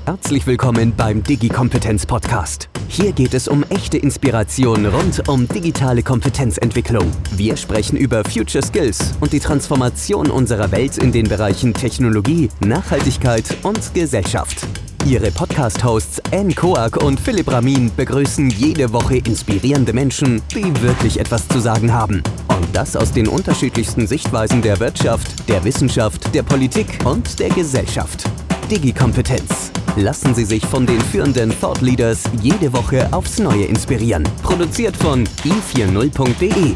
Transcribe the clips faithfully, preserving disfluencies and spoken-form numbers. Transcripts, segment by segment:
Herzlich willkommen beim Digi-Kompetenz-Podcast. Hier geht es um echte Inspiration rund um digitale Kompetenzentwicklung. Wir sprechen über Future Skills und die Transformation unserer Welt in den Bereichen Technologie, Nachhaltigkeit und Gesellschaft. Ihre Podcast-Hosts Anne Koak und Philipp Ramin begrüßen jede Woche inspirierende Menschen, die wirklich etwas zu sagen haben. Und das aus den unterschiedlichsten Sichtweisen der Wirtschaft, der Wissenschaft, der Politik und der Gesellschaft. Digi-Kompetenz. Lassen Sie sich von den führenden Thought Leaders jede Woche aufs Neue inspirieren. Produziert von i vierzig punkt de.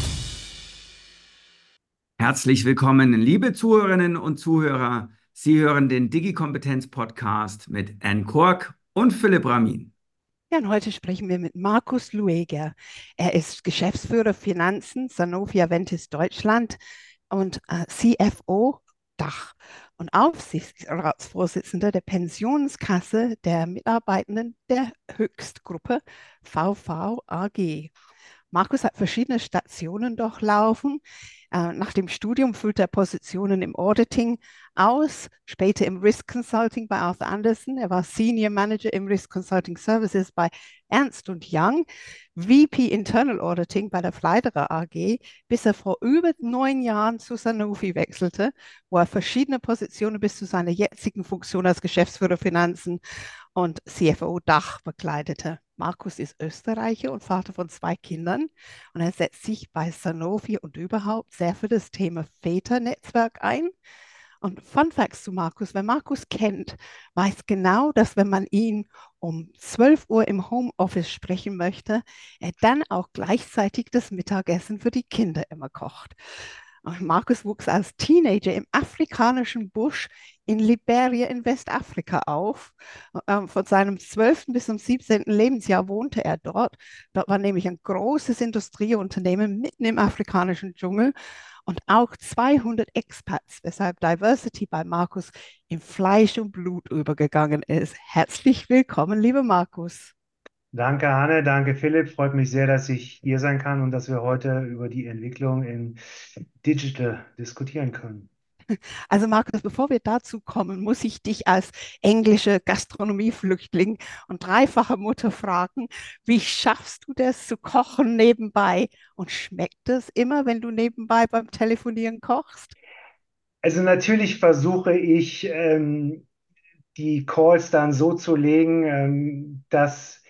Herzlich willkommen, liebe Zuhörerinnen und Zuhörer. Sie hören den Digi-Kompetenz-Podcast mit Anne Koak und Philipp Ramin. Ja, und heute sprechen wir mit Markus Lueger. Er ist Geschäftsführer Finanzen, Sanofi Aventis Deutschland und äh, C F O Dach und Aufsichtsratsvorsitzender der Pensionskasse der Mitarbeitenden der Höchstgruppe V V A G. Markus hat verschiedene Stationen durchlaufen. Äh, nach dem Studium füllte er Positionen im Auditing aus, später im Risk Consulting bei Arthur Andersen. Er war Senior Manager im Risk Consulting Services bei Ernst und Young, V P Internal Auditing bei der Pfleiderer A G, bis er vor über neun Jahren zu Sanofi wechselte, wo er verschiedene Positionen bis zu seiner jetzigen Funktion als Geschäftsführer Finanzen und C F O Dach bekleidete. Markus ist Österreicher und Vater von zwei Kindern und er setzt sich bei Sanofi und überhaupt sehr für das Thema Väternetzwerk ein. Und Fun Facts zu Markus: Wer Markus kennt, weiß genau, dass wenn man ihn um zwölf Uhr im Homeoffice sprechen möchte, er dann auch gleichzeitig das Mittagessen für die Kinder immer kocht. Und Markus wuchs als Teenager im afrikanischen Busch in Liberia in Westafrika auf. Ähm, Von seinem zwölften bis zum siebzehnten Lebensjahr wohnte er dort. Dort war nämlich ein großes Industrieunternehmen mitten im afrikanischen Dschungel und auch zweihundert Expats, weshalb Diversity bei Markus in Fleisch und Blut übergegangen ist. Herzlich willkommen, lieber Markus. Danke, Hanne, danke, Philipp. Freut mich sehr, dass ich hier sein kann und dass wir heute über die Entwicklung in Digital diskutieren können. Also Markus, bevor wir dazu kommen, muss ich dich als englische Gastronomieflüchtling und dreifache Mutter fragen, wie schaffst du das zu kochen nebenbei? Und schmeckt es immer, wenn du nebenbei beim Telefonieren kochst? Also natürlich versuche ich, ähm, die Calls dann so zu legen, ähm, dass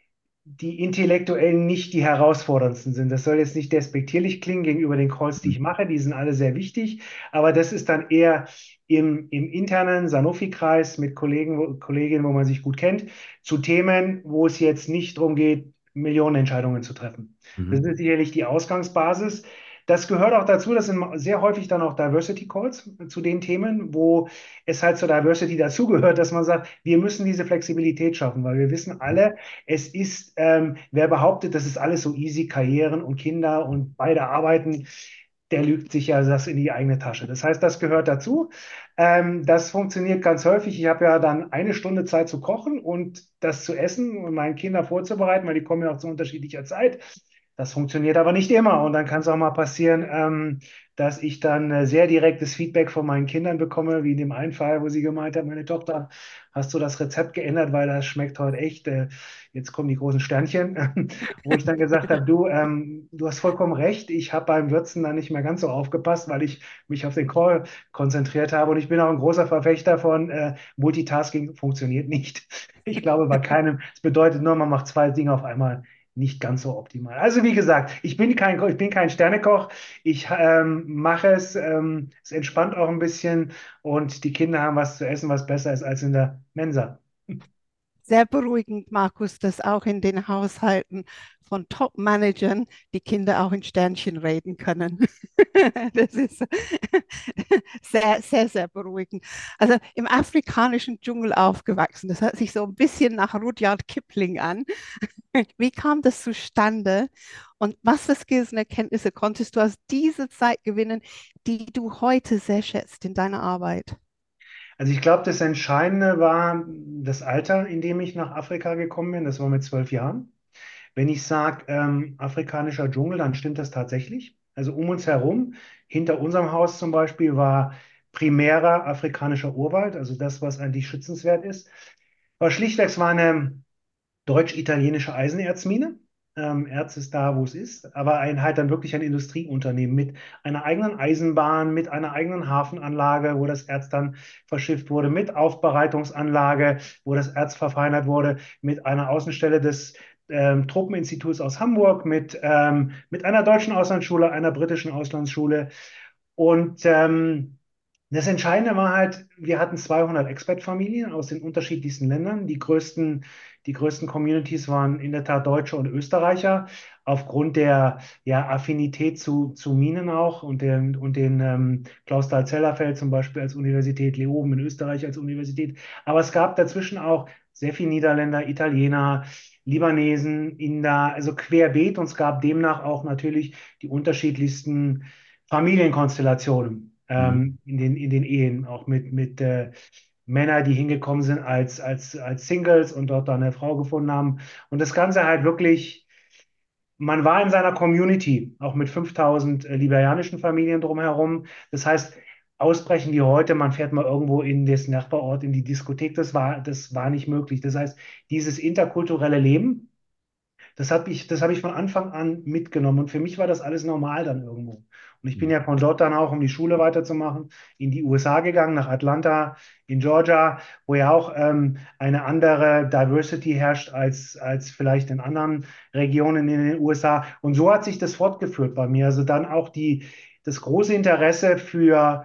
die intellektuellen nicht die herausforderndsten sind. Das soll jetzt nicht despektierlich klingen gegenüber den Calls, die ich mache. Die sind alle sehr wichtig. Aber das ist dann eher im, im internen Sanofi-Kreis mit Kollegen, wo- Kolleginnen, wo man sich gut kennt, zu Themen, wo es jetzt nicht darum geht, Millionenentscheidungen zu treffen. Das Mhm. ist sicherlich die Ausgangsbasis. Das gehört auch dazu, das sind sehr häufig dann auch Diversity Calls zu den Themen, wo es halt zur Diversity dazugehört, dass man sagt, wir müssen diese Flexibilität schaffen, weil wir wissen alle, es ist, ähm, wer behauptet, das ist alles so easy, Karrieren und Kinder und beide arbeiten, der lügt sich ja das in die eigene Tasche. Das heißt, das gehört dazu. Ähm, das funktioniert ganz häufig. Ich habe ja dann eine Stunde Zeit zu kochen und das zu essen und meinen Kinder vorzubereiten, weil die kommen ja auch zu unterschiedlicher Zeit. Das funktioniert aber nicht immer. Und dann kann es auch mal passieren, ähm, dass ich dann äh, sehr direktes Feedback von meinen Kindern bekomme, wie in dem einen Fall, wo sie gemeint hat, meine Tochter, hast du das Rezept geändert, weil das schmeckt heute echt. Äh, jetzt kommen die großen Sternchen, wo ich dann gesagt habe, du, ähm, du hast vollkommen recht. Ich habe beim Würzen dann nicht mehr ganz so aufgepasst, weil ich mich auf den Call konzentriert habe. Und ich bin auch ein großer Verfechter von äh, Multitasking funktioniert nicht. Ich glaube bei keinem. Es bedeutet nur, man macht zwei Dinge auf einmal nicht ganz so optimal. Also wie gesagt, ich bin kein, ich bin kein Sternekoch. Ich ähm, mache es, ähm, es entspannt auch ein bisschen und die Kinder haben was zu essen, was besser ist als in der Mensa. Sehr beruhigend, Markus, dass auch in den Haushalten von Top-Managern die Kinder auch in Sternchen reden können. Das ist sehr, sehr, sehr beruhigend. Also im afrikanischen Dschungel aufgewachsen. Das hört sich so ein bisschen nach Rudyard Kipling an. Wie kam das zustande? Und was für Skills und Erkenntnisse konntest du aus dieser Zeit gewinnen, die du heute sehr schätzt in deiner Arbeit? Also ich glaube, das Entscheidende war das Alter, in dem ich nach Afrika gekommen bin. Das war mit zwölf Jahren. Wenn ich sage, ähm, afrikanischer Dschungel, dann stimmt das tatsächlich. Also um uns herum, hinter unserem Haus zum Beispiel, war primärer afrikanischer Urwald, also das, was eigentlich schützenswert ist. Aber schlichtweg, es war eine deutsch-italienische Eisenerzmine. Ähm, Erz ist da, wo es ist, aber ein, halt dann wirklich ein Industrieunternehmen mit einer eigenen Eisenbahn, mit einer eigenen Hafenanlage, wo das Erz dann verschifft wurde, mit Aufbereitungsanlage, wo das Erz verfeinert wurde, mit einer Außenstelle des ähm, Truppeninstituts aus Hamburg, mit, ähm, mit einer deutschen Auslandsschule, einer britischen Auslandsschule. Und ähm, das Entscheidende war halt, wir hatten zweihundert Expat-Familien aus den unterschiedlichsten Ländern. Die größten, die größten Communities waren in der Tat Deutsche und Österreicher, aufgrund der ja, Affinität zu, zu Minen auch und den, und den ähm, Clausthal-Zellerfeld zum Beispiel als Universität, Leoben in Österreich als Universität. Aber es gab dazwischen auch sehr viele Niederländer, Italiener, Libanesen, Inder, also querbeet. Und es gab demnach auch natürlich die unterschiedlichsten Familienkonstellationen Mhm. ähm, in den, in den Ehen, auch mit, mit äh, Männern, die hingekommen sind als, als, als Singles und dort dann eine Frau gefunden haben. Und das Ganze halt wirklich, man war in seiner Community, auch mit fünftausend äh, liberianischen Familien drumherum. Das heißt, ausbrechen wie heute, man fährt mal irgendwo in das Nachbarort, in die Diskothek, das war, das war nicht möglich. Das heißt, dieses interkulturelle Leben, das habe ich, das habe ich von Anfang an mitgenommen. Und für mich war das alles normal dann irgendwo. Und ich bin ja von dort dann auch, um die Schule weiterzumachen, in die U S A gegangen, nach Atlanta, in Georgia, wo ja auch ähm, eine andere Diversity herrscht als, als vielleicht in anderen Regionen in den U S A. Und so hat sich das fortgeführt bei mir. Also dann auch die, das große Interesse für,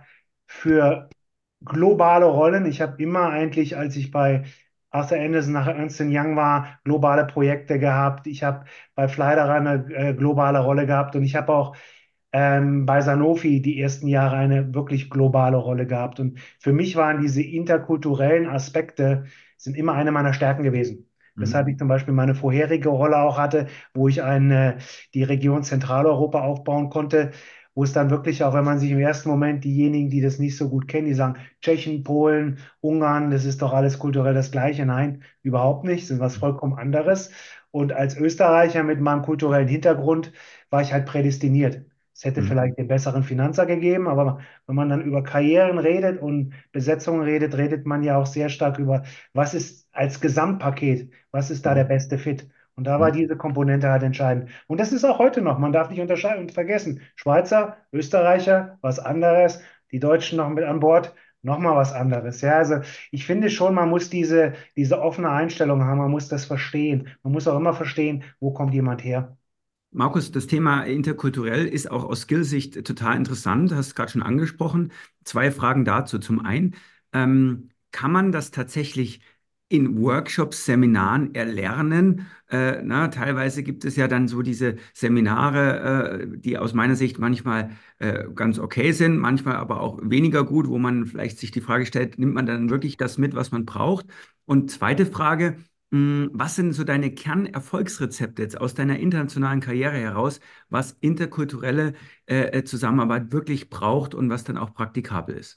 für globale Rollen. Ich habe immer eigentlich, als ich bei Arthur Andersen nach Ernst Young war, globale Projekte gehabt. Ich habe bei Fleiderer eine äh, globale Rolle gehabt und ich habe auch ähm, bei Sanofi die ersten Jahre eine wirklich globale Rolle gehabt. Und für mich waren diese interkulturellen Aspekte sind immer eine meiner Stärken gewesen. Weshalb ich Mhm. zum Beispiel meine vorherige Rolle auch hatte, wo ich eine, die Region Zentraleuropa aufbauen konnte, wo es dann wirklich auch, wenn man sich im ersten Moment diejenigen, die das nicht so gut kennen, die sagen, Tschechien, Polen, Ungarn, das ist doch alles kulturell das Gleiche. Nein, überhaupt nicht, das ist was vollkommen anderes. Und als Österreicher mit meinem kulturellen Hintergrund war ich halt prädestiniert. Es hätte Mhm. vielleicht den besseren Finanzer gegeben, aber wenn man dann über Karrieren redet und Besetzungen redet, redet man ja auch sehr stark über, was ist als Gesamtpaket, was ist da der Mhm. beste Fit? Und da war Mhm. diese Komponente halt entscheidend. Und das ist auch heute noch. Man darf nicht unterscheiden und vergessen. Schweizer, Österreicher, was anderes. Die Deutschen noch mit an Bord, nochmal was anderes. Ja, also ich finde schon, man muss diese, diese offene Einstellung haben. Man muss das verstehen. Man muss auch immer verstehen, wo kommt jemand her. Markus, das Thema interkulturell ist auch aus Skillsicht total interessant, hast es gerade schon angesprochen. Zwei Fragen dazu. Zum einen, ähm, kann man das tatsächlich in Workshops, Seminaren erlernen? Äh, na, teilweise gibt es ja dann so diese Seminare, äh, die aus meiner Sicht manchmal äh, ganz okay sind, manchmal aber auch weniger gut, wo man vielleicht sich die Frage stellt, nimmt man dann wirklich das mit, was man braucht? Und zweite Frage, Mm, was sind so deine Kernerfolgsrezepte jetzt aus deiner internationalen Karriere heraus, was interkulturelle äh, äh, Zusammenarbeit wirklich braucht und was dann auch praktikabel ist?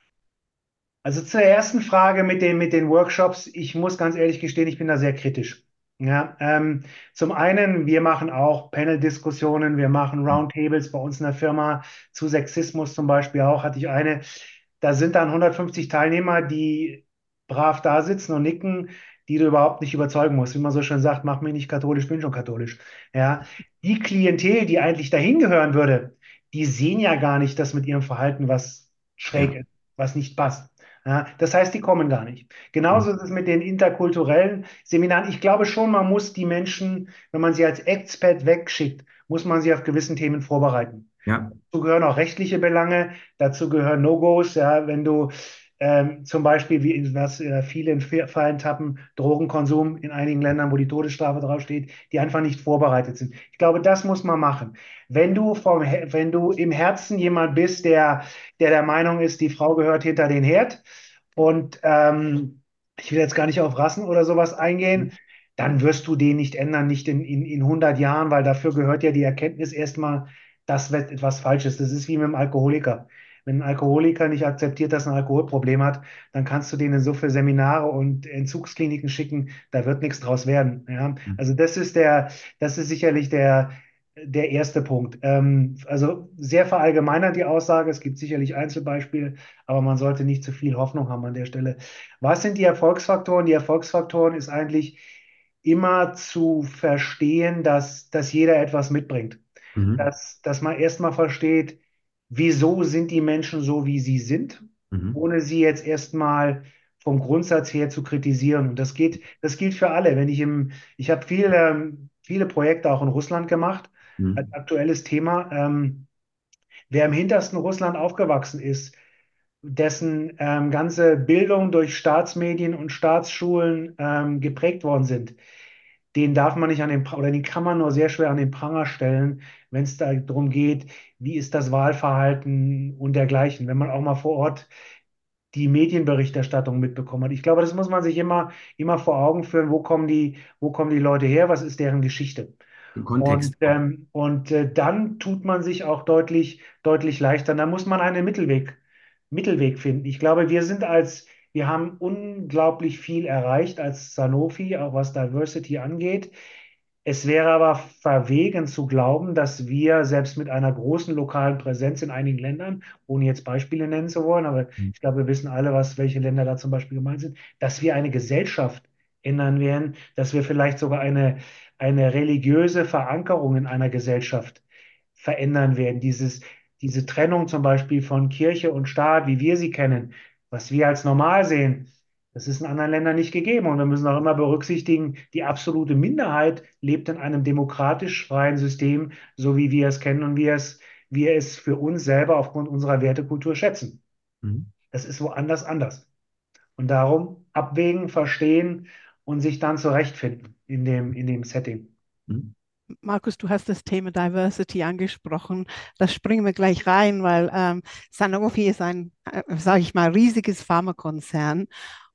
Also zur ersten Frage mit den, mit den Workshops. Ich muss ganz ehrlich gestehen, ich bin da sehr kritisch. Ja, ähm, zum einen, wir machen auch Panel-Diskussionen, wir machen Roundtables bei uns in der Firma zu Sexismus zum Beispiel auch, hatte ich eine. Da sind dann hundertfünfzig Teilnehmer, die brav da sitzen und nicken, die du überhaupt nicht überzeugen musst. Wie man so schön sagt, mach mich nicht katholisch, bin schon katholisch. Ja, die Klientel, die eigentlich dahin gehören würde, die sehen ja gar nicht, dass mit ihrem Verhalten was schräg Ja. ist, was nicht passt. Ja, das heißt, die kommen gar nicht. Mhm. Genauso ist es mit den interkulturellen Seminaren. Ich glaube schon, man muss die Menschen, wenn man sie als Expert wegschickt, muss man sie auf gewissen Themen vorbereiten. Ja. Dazu gehören auch rechtliche Belange, dazu gehören No-Gos, ja, wenn du ähm, zum Beispiel, wie was äh, viele in Fällen tappen, Drogenkonsum in einigen Ländern, wo die Todesstrafe draufsteht, die einfach nicht vorbereitet sind. Ich glaube, das muss man machen. Wenn du vom, Her- wenn du im Herzen jemand bist, der, der der Meinung ist, die Frau gehört hinter den Herd und ähm, ich will jetzt gar nicht auf Rassen oder sowas eingehen, dann wirst du den nicht ändern, nicht in, in, in hundert Jahren, weil dafür gehört ja die Erkenntnis erstmal, dass etwas falsch ist. Das ist wie mit dem Alkoholiker. Wenn ein Alkoholiker nicht akzeptiert, dass er ein Alkoholproblem hat, dann kannst du den in so viele Seminare und Entzugskliniken schicken, da wird nichts draus werden. Ja? Mhm. Also das ist der, das ist sicherlich der, der erste Punkt. Ähm, also sehr verallgemeinert die Aussage. Es gibt sicherlich Einzelbeispiele, aber man sollte nicht zu viel Hoffnung haben an der Stelle. Was sind die Erfolgsfaktoren? Die Erfolgsfaktoren ist eigentlich immer zu verstehen, dass, dass jeder etwas mitbringt. Mhm. Dass, dass man erstmal versteht, wieso sind die Menschen so, wie sie sind, Mhm. ohne sie jetzt erstmal vom Grundsatz her zu kritisieren. Und das geht, das gilt für alle. Wenn ich im, ich habe viele, ähm, viele Projekte auch in Russland gemacht als Mhm. aktuelles Thema. Ähm, wer im hintersten Russland aufgewachsen ist, dessen ähm, ganze Bildung durch Staatsmedien und Staatsschulen ähm, geprägt worden sind, den darf man nicht an den, pra- oder den kann man nur sehr schwer an den Pranger stellen, wenn es darum geht, wie ist das Wahlverhalten und dergleichen. Wenn man auch mal vor Ort die Medienberichterstattung mitbekommen hat. Ich glaube, das muss man sich immer, immer vor Augen führen, wo kommen die, wo kommen die Leute her, was ist deren Geschichte. Den Und, Kontext auch. ähm, und äh, dann tut man sich auch deutlich, deutlich leichter. Da muss man einen Mittelweg, Mittelweg finden. Ich glaube, wir sind als, wir haben unglaublich viel erreicht als Sanofi, auch was Diversity angeht. Es wäre aber verwegen zu glauben, dass wir selbst mit einer großen lokalen Präsenz in einigen Ländern, ohne jetzt Beispiele nennen zu wollen, aber ich glaube, wir wissen alle, was, welche Länder da zum Beispiel gemeint sind, dass wir eine Gesellschaft ändern werden, dass wir vielleicht sogar eine, eine religiöse Verankerung in einer Gesellschaft verändern werden. Dieses, diese Trennung zum Beispiel von Kirche und Staat, wie wir sie kennen, was wir als normal sehen, das ist in anderen Ländern nicht gegeben. Und wir müssen auch immer berücksichtigen, die absolute Minderheit lebt in einem demokratisch freien System, so wie wir es kennen und wir es, wir es für uns selber aufgrund unserer Wertekultur schätzen. Mhm. Das ist woanders anders. Und darum abwägen, verstehen und sich dann zurechtfinden in dem, in dem Setting. Mhm. Markus, du hast das Thema Diversity angesprochen. Das springen wir gleich rein, weil ähm, Sanofi ist ein, äh, sage ich mal, riesiges Pharmakonzern.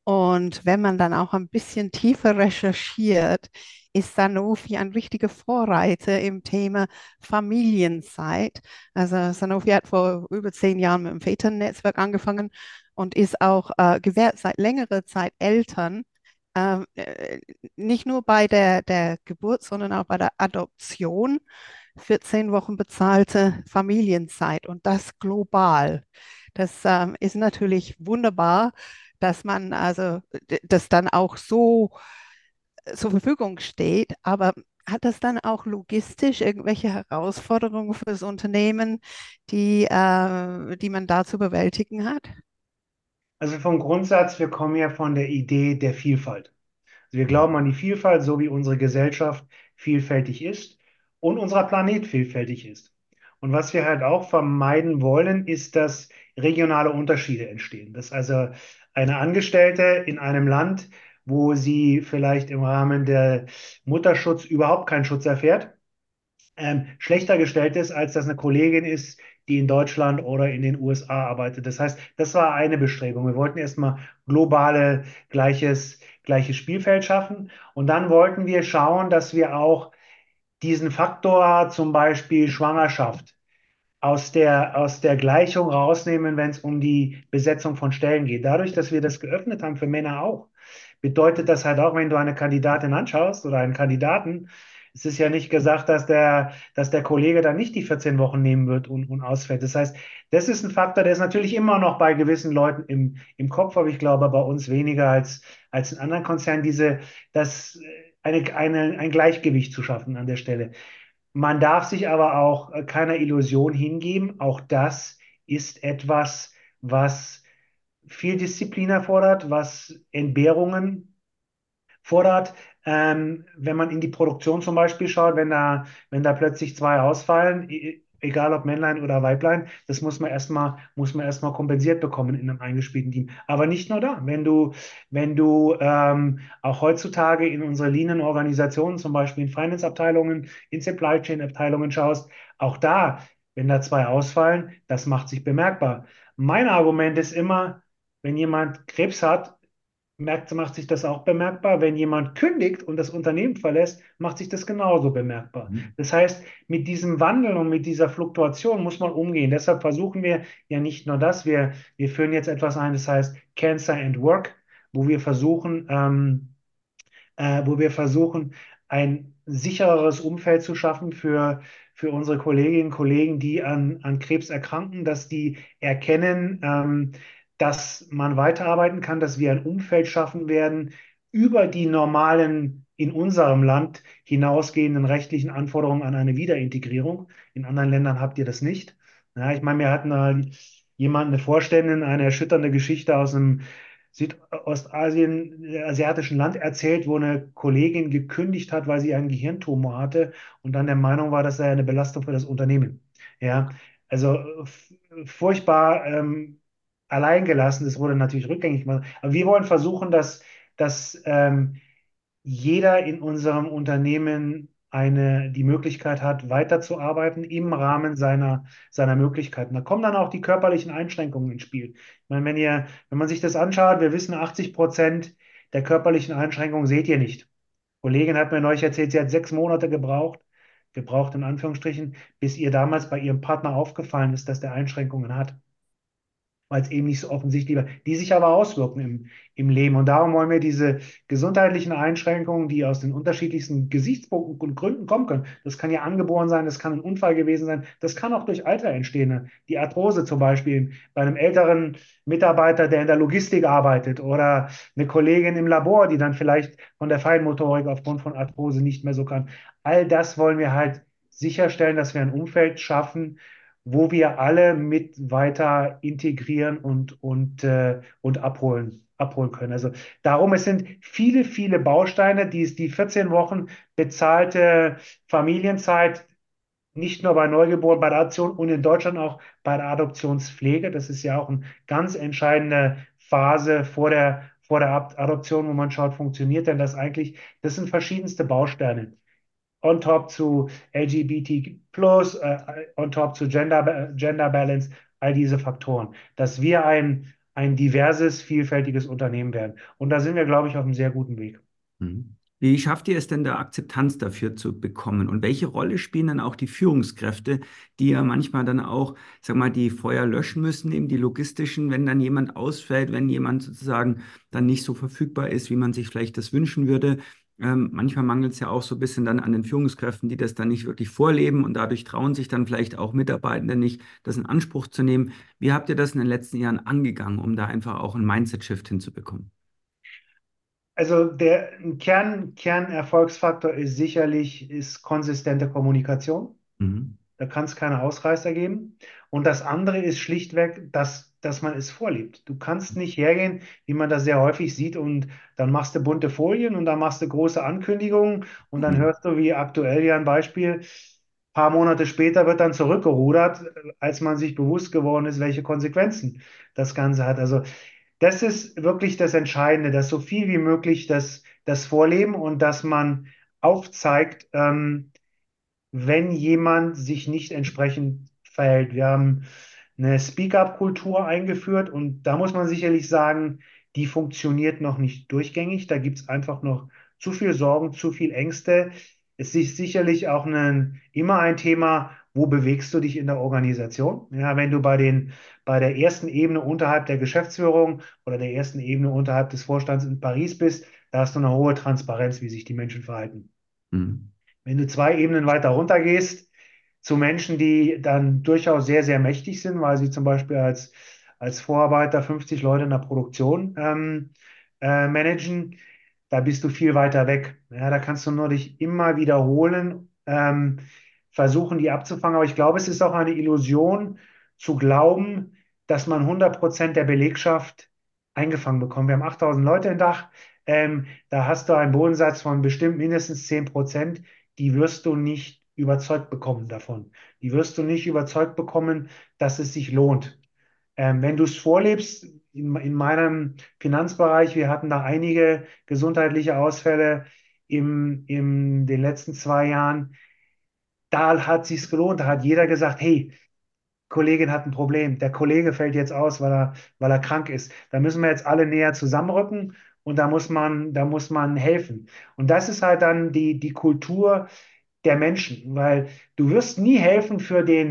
Und wenn man dann auch ein bisschen tiefer recherchiert, ist Sanofi ein richtiger Vorreiter im Thema Familienzeit. Also Sanofi hat vor über zehn Jahren mit dem Väternetzwerk angefangen und ist auch äh, gewährt seit längerer Zeit Eltern. Ähm, äh, nicht nur bei der, der Geburt, sondern auch bei der Adoption. vierzehn Wochen bezahlte Familienzeit und das global. Das ähm, ist natürlich wunderbar, dass man also d- das dann auch so äh, zur Verfügung steht, aber hat das dann auch logistisch irgendwelche Herausforderungen für das Unternehmen, die, äh, die man da zu bewältigen hat? Also vom Grundsatz, wir kommen ja von der Idee der Vielfalt. Also wir glauben an die Vielfalt, so wie unsere Gesellschaft vielfältig ist und unser Planet vielfältig ist. Und was wir halt auch vermeiden wollen, ist, dass regionale Unterschiede entstehen. Dass also eine Angestellte in einem Land, wo sie vielleicht im Rahmen der Mutterschutz überhaupt keinen Schutz erfährt, ähm, schlechter gestellt ist, als das eine Kollegin ist, die in Deutschland oder in den U S A arbeitet. Das heißt, das war eine Bestrebung. Wir wollten erstmal globale gleiches, gleiches Spielfeld schaffen und dann wollten wir schauen, dass wir auch diesen Faktor, zum Beispiel Schwangerschaft, aus der, aus der Gleichung rausnehmen, wenn es um die Besetzung von Stellen geht. Dadurch, dass wir das geöffnet haben für Männer auch, bedeutet das halt auch, wenn du eine Kandidatin anschaust oder einen Kandidaten, es ist ja nicht gesagt, dass der, dass der Kollege dann nicht die vierzehn Wochen nehmen wird und, und ausfällt. Das heißt, das ist ein Faktor, der ist natürlich immer noch bei gewissen Leuten im, im Kopf, aber ich glaube bei uns weniger als, als in anderen Konzernen, diese, das, eine, eine, ein Gleichgewicht zu schaffen an der Stelle. Man darf sich aber auch äh, keiner Illusion hingeben. Auch das ist etwas, was viel Disziplin erfordert, was Entbehrungen fordert. Ähm, wenn man in die Produktion zum Beispiel schaut, wenn da, wenn da plötzlich zwei ausfallen, e- egal ob Männlein oder Weiblein, das muss man erstmal, muss man erstmal kompensiert bekommen in einem eingespielten Team. Aber nicht nur da. Wenn du, wenn du ähm, auch heutzutage in unsere Linienorganisationen, zum Beispiel in Finance-Abteilungen, in Supply Chain-Abteilungen schaust, auch da, wenn da zwei ausfallen, das macht sich bemerkbar. Mein Argument ist immer, wenn jemand Krebs hat, merkt, macht sich das auch bemerkbar. Wenn jemand kündigt und das Unternehmen verlässt, macht sich das genauso bemerkbar. Mhm. Das heißt, mit diesem Wandel und mit dieser Fluktuation muss man umgehen. Deshalb versuchen wir ja nicht nur das, wir, wir führen jetzt etwas ein, das heißt Cancer and Work, wo wir versuchen, ähm, äh, wo wir versuchen, ein sichereres Umfeld zu schaffen für, für unsere Kolleginnen und Kollegen, die an, an Krebs erkranken, dass die erkennen, ähm, dass man weiterarbeiten kann, dass wir ein Umfeld schaffen werden über die normalen, in unserem Land hinausgehenden rechtlichen Anforderungen an eine Wiederintegrierung. In anderen Ländern habt ihr das nicht. Ja, ich meine, mir hat eine, jemand, eine Vorständin, eine erschütternde Geschichte aus einem Südostasien, äh, asiatischen Land erzählt, wo eine Kollegin gekündigt hat, weil sie einen Gehirntumor hatte und dann der Meinung war, das sei eine Belastung für das Unternehmen. Ja, also f- furchtbar ähm, alleingelassen. Das wurde natürlich rückgängig gemacht. Aber wir wollen versuchen, dass, dass ähm, jeder in unserem Unternehmen eine, die Möglichkeit hat, weiterzuarbeiten im Rahmen seiner, seiner Möglichkeiten. Da kommen dann auch die körperlichen Einschränkungen ins Spiel. Ich meine, wenn ihr, wenn man sich das anschaut, wir wissen, achtzig Prozent der körperlichen Einschränkungen seht ihr nicht. Eine Kollegin hat mir neulich erzählt, sie hat sechs Monate gebraucht, gebraucht in Anführungsstrichen, bis ihr damals bei ihrem Partner aufgefallen ist, dass der Einschränkungen hat, weil es eben nicht so offensichtlich war, die sich aber auswirken im, im Leben. Und darum wollen wir diese gesundheitlichen Einschränkungen, die aus den unterschiedlichsten Gesichtspunkten und Gründen kommen können, das kann ja angeboren sein, das kann ein Unfall gewesen sein, das kann auch durch Alter entstehen. Die Arthrose zum Beispiel bei einem älteren Mitarbeiter, der in der Logistik arbeitet oder eine Kollegin im Labor, die dann vielleicht von der Feinmotorik aufgrund von Arthrose nicht mehr so kann. All das wollen wir halt sicherstellen, dass wir ein Umfeld schaffen, wo wir alle mit weiter integrieren und, und, äh, und abholen, abholen können. Also darum, es sind viele, viele Bausteine, die es die vierzehn Wochen bezahlte Familienzeit, nicht nur bei Neugeborenen, bei der Adoption und in Deutschland auch bei der Adoptionspflege. Das ist ja auch eine ganz entscheidende Phase vor der, vor der Adoption, wo man schaut, funktioniert denn das eigentlich? Das sind verschiedenste Bausteine on top zu L G B T plus, äh, on top zu Gender, Gender Balance, all diese Faktoren, dass wir ein, ein diverses, vielfältiges Unternehmen werden. Und da sind wir, glaube ich, auf einem sehr guten Weg. Mhm. Wie schafft ihr es denn, da Akzeptanz dafür zu bekommen? Und welche Rolle spielen dann auch die Führungskräfte, die ja manchmal dann auch, sag mal, die Feuer löschen müssen, eben die logistischen, wenn dann jemand ausfällt, wenn jemand sozusagen dann nicht so verfügbar ist, wie man sich vielleicht das wünschen würde? Ähm, manchmal mangelt es ja auch so ein bisschen dann an den Führungskräften, die das dann nicht wirklich vorleben und dadurch trauen sich dann vielleicht auch Mitarbeitende nicht, das in Anspruch zu nehmen. Wie habt ihr das in den letzten Jahren angegangen, um da einfach auch einen Mindset-Shift hinzubekommen? Also der ein Kern, Kernerfolgsfaktor ist sicherlich ist konsistente Kommunikation. Mhm. Da kann es keine Ausreißer geben. Und das andere ist schlichtweg, dass, dass man es vorlebt. Du kannst nicht hergehen, wie man das sehr häufig sieht, und dann machst du bunte Folien und dann machst du große Ankündigungen und dann Mhm. hörst du, wie aktuell ja ein Beispiel, ein paar Monate später wird dann zurückgerudert, als man sich bewusst geworden ist, welche Konsequenzen das Ganze hat. Also das ist wirklich das Entscheidende, dass so viel wie möglich das, das Vorleben und dass man aufzeigt, ähm, wenn jemand sich nicht entsprechend verhält. Wir haben eine Speak-up-Kultur eingeführt und da muss man sicherlich sagen, die funktioniert noch nicht durchgängig. Da gibt es einfach noch zu viel Sorgen, zu viel Ängste. Es ist sicherlich auch ein, immer ein Thema, wo bewegst du dich in der Organisation? Ja, wenn du bei den, bei der ersten Ebene unterhalb der Geschäftsführung oder der ersten Ebene unterhalb des Vorstands in Paris bist, da hast du eine hohe Transparenz, wie sich die Menschen verhalten. Mhm. Wenn du zwei Ebenen weiter runter gehst, zu Menschen, die dann durchaus sehr, sehr mächtig sind, weil sie zum Beispiel als, als Vorarbeiter fünfzig Leute in der Produktion ähm, äh, managen, da bist du viel weiter weg. Ja, da kannst du nur dich immer wiederholen, ähm, versuchen, die abzufangen. Aber ich glaube, es ist auch eine Illusion zu glauben, dass man hundert Prozent der Belegschaft eingefangen bekommt. Wir haben achttausend Leute im Dach. Ähm, da hast du einen Bodensatz von bestimmt mindestens zehn Prozent, die wirst du nicht überzeugt bekommen davon. Die wirst du nicht überzeugt bekommen, dass es sich lohnt. Ähm, wenn du es vorlebst, in, in meinem Finanzbereich, wir hatten da einige gesundheitliche Ausfälle im, in den letzten zwei Jahren, da hat sich's gelohnt. Da hat jeder gesagt, hey, Kollegin hat ein Problem. Der Kollege fällt jetzt aus, weil er, weil er krank ist. Da müssen wir jetzt alle näher zusammenrücken und da muss man, da muss man helfen. Und das ist halt dann die, die Kultur der Menschen, weil du wirst nie helfen für den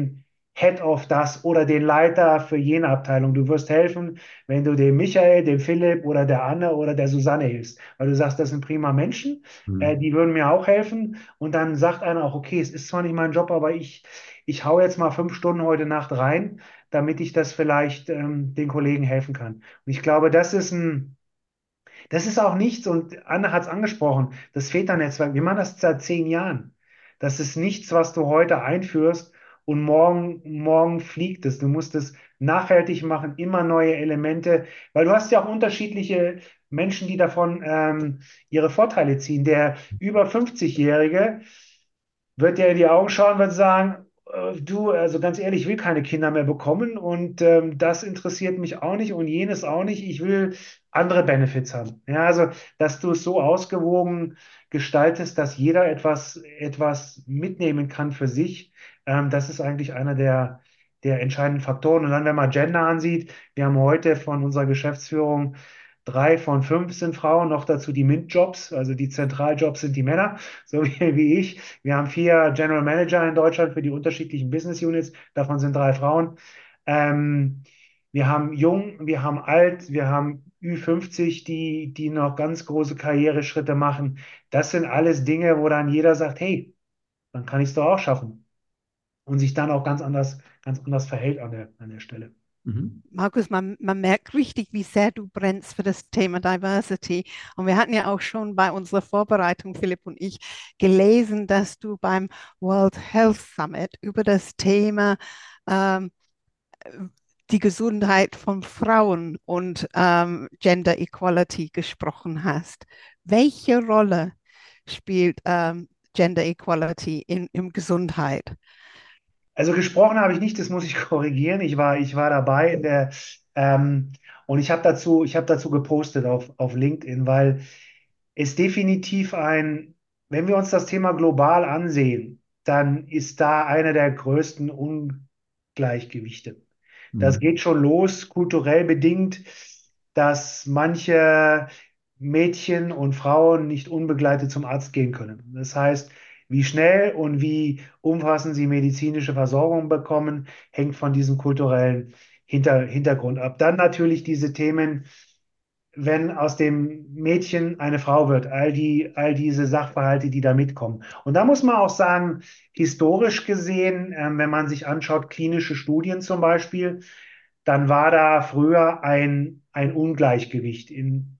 Head of das oder den Leiter für jene Abteilung. Du wirst helfen, wenn du dem Michael, dem Philipp oder der Anne oder der Susanne hilfst, weil du sagst, das sind prima Menschen, äh, Mhm. die würden mir auch helfen. Und dann sagt einer auch, okay, es ist zwar nicht mein Job, aber ich, ich hau jetzt mal fünf Stunden heute Nacht rein, damit ich das vielleicht ähm, den Kollegen helfen kann. Und ich glaube, das ist ein das ist auch nichts, und Anne hat es angesprochen, das Väternetzwerk, wir machen das seit zehn Jahren. Das ist nichts, was du heute einführst und morgen, morgen fliegt es. Du musst es nachhaltig machen, immer neue Elemente, weil du hast ja auch unterschiedliche Menschen, die davon ähm, ihre Vorteile ziehen. Der über fünfzig-Jährige wird dir in die Augen schauen, wird sagen, äh, du, also ganz ehrlich, ich will keine Kinder mehr bekommen, und ähm, das interessiert mich auch nicht und jenes auch nicht. Ich will andere Benefits haben. Ja, also, dass du es so ausgewogen gestaltest, dass jeder etwas, etwas mitnehmen kann für sich, ähm, das ist eigentlich einer der, der entscheidenden Faktoren. Und dann, wenn man Gender ansieht, wir haben heute von unserer Geschäftsführung drei von fünf sind Frauen, noch dazu die Mint-Jobs, also die Zentraljobs sind die Männer, so wie, wie ich. Wir haben vier General Manager in Deutschland für die unterschiedlichen Business Units, davon sind drei Frauen. Ähm, wir haben jung, wir haben alt, wir haben Ü fünfzig, die, die noch ganz große Karriereschritte machen. Das sind alles Dinge, wo dann jeder sagt, hey, dann kann ich es doch auch schaffen. Und sich dann auch ganz anders, ganz anders verhält an der, an der Stelle. Mhm. Markus, man, man merkt richtig, wie sehr du brennst für das Thema Diversity. Und wir hatten ja auch schon bei unserer Vorbereitung, Philipp und ich, gelesen, dass du beim World Health Summit über das Thema ähm, die Gesundheit von Frauen und ähm, Gender Equality gesprochen hast. Welche Rolle spielt ähm, Gender Equality in, in Gesundheit? Also gesprochen habe ich nicht, das muss ich korrigieren. Ich war, ich war dabei in der, ähm, und ich habe dazu, ich habe dazu gepostet auf, auf LinkedIn, weil es definitiv ein, wenn wir uns das Thema global ansehen, dann ist da einer der größten Ungleichgewichte. Das Mhm. geht schon los, kulturell bedingt, dass manche Mädchen und Frauen nicht unbegleitet zum Arzt gehen können. Das heißt, wie schnell und wie umfassend sie medizinische Versorgung bekommen, hängt von diesem kulturellen Hinter Hintergrund ab. Dann natürlich diese Themen, wenn aus dem Mädchen eine Frau wird, all die, all diese Sachverhalte, die da mitkommen. Und da muss man auch sagen, historisch gesehen, ähm, wenn man sich anschaut, klinische Studien zum Beispiel, dann war da früher ein, ein Ungleichgewicht in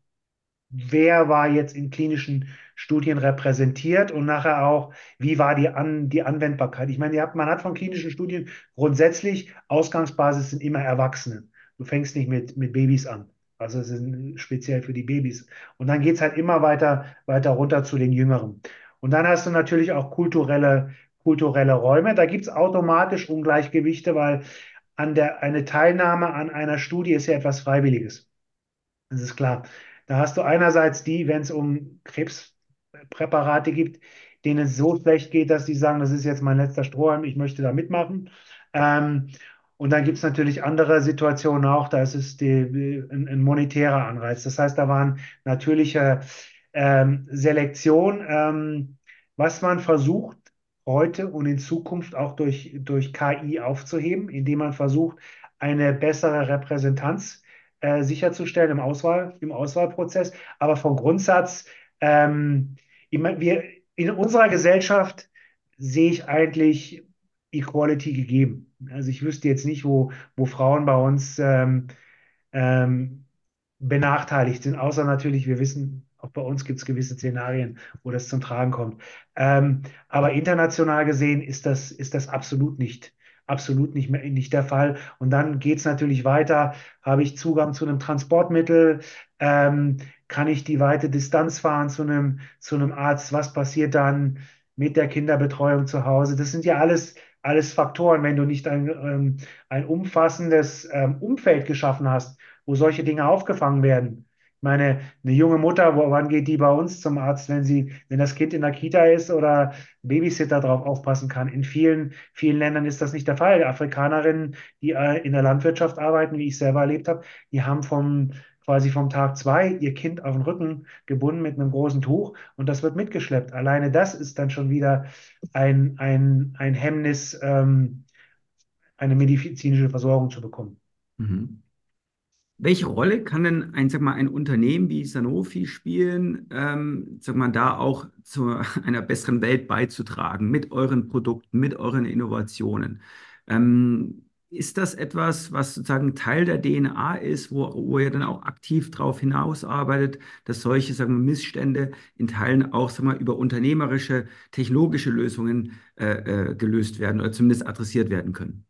wer war jetzt in klinischen Studien repräsentiert und nachher auch, wie war die, An die Anwendbarkeit. Ich meine, ihr habt, man hat von klinischen Studien grundsätzlich, Ausgangsbasis sind immer Erwachsene. Du fängst nicht mit, mit Babys an. Also es ist speziell für die Babys. Und dann geht es halt immer weiter, weiter runter zu den Jüngeren. Und dann hast du natürlich auch kulturelle, kulturelle Räume. Da gibt es automatisch Ungleichgewichte, weil an der, eine Teilnahme an einer Studie ist ja etwas Freiwilliges. Das ist klar. Da hast du einerseits die, wenn es um Krebspräparate gibt, denen es so schlecht geht, dass die sagen, das ist jetzt mein letzter Strohhalm, ich möchte da mitmachen. Ähm, und dann gibt es natürlich andere Situationen auch, da ist es die, ein, ein monetärer Anreiz. Das heißt, da waren natürliche ähm, Selektion, ähm, was man versucht heute und in Zukunft auch durch, durch K I aufzuheben, indem man versucht, eine bessere Repräsentanz äh, sicherzustellen im Auswahl, im Auswahlprozess. Aber vom Grundsatz, ähm, ich mein, wir, in unserer Gesellschaft sehe ich eigentlich Equality gegeben. Also ich wüsste jetzt nicht, wo, wo Frauen bei uns ähm, ähm, benachteiligt sind, außer natürlich, wir wissen, auch bei uns gibt es gewisse Szenarien, wo das zum Tragen kommt. Ähm, aber international gesehen ist das, ist das absolut nicht, absolut nicht mehr, nicht der Fall. Und dann geht es natürlich weiter. Habe ich Zugang zu einem Transportmittel? Ähm, kann ich die weite Distanz fahren zu einem, zu einem Arzt? Was passiert dann mit der Kinderbetreuung zu Hause? Das sind ja alles, alles Faktoren, wenn du nicht ein, ähm, ein umfassendes ähm, Umfeld geschaffen hast, wo solche Dinge aufgefangen werden. Ich meine, eine junge Mutter, wo, wann geht die bei uns zum Arzt, wenn sie, wenn das Kind in der Kita ist oder ein Babysitter drauf aufpassen kann? In vielen, vielen Ländern ist das nicht der Fall. Afrikanerinnen, die äh, in der Landwirtschaft arbeiten, wie ich selber erlebt habe, die haben vom, quasi vom Tag zwei ihr Kind auf den Rücken gebunden mit einem großen Tuch, und das wird mitgeschleppt. Alleine das ist dann schon wieder ein, ein, ein Hemmnis, ähm, eine medizinische Versorgung zu bekommen. Mhm. Welche Rolle kann denn ein, sag mal, ein Unternehmen wie Sanofi spielen, ähm, sag mal, da auch zu einer besseren Welt beizutragen mit euren Produkten, mit euren Innovationen? Ähm, ist das etwas, was sozusagen Teil der D N A ist, wo, wo ihr dann auch aktiv darauf hinausarbeitet, dass solche, sagen wir, Missstände in Teilen auch, sag mal, über unternehmerische, technologische Lösungen äh, äh, gelöst werden oder zumindest adressiert werden können?